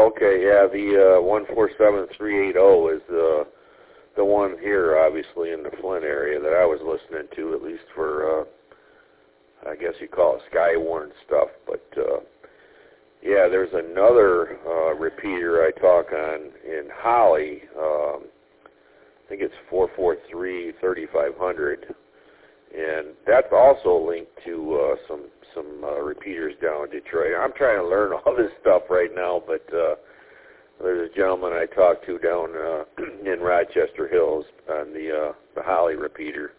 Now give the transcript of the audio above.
Okay, yeah, the 147380 is the one here, obviously, in the Flint area that I was listening to, at least for, I guess you call it Skywarn stuff. But, yeah, there's another repeater I talk on in Holly. I think it's 443-3500. And that's also linked to some repeaters down in Detroit. I'm trying to learn all this stuff right now, but there's a gentleman I talked to down in Rochester Hills on the Holly repeater.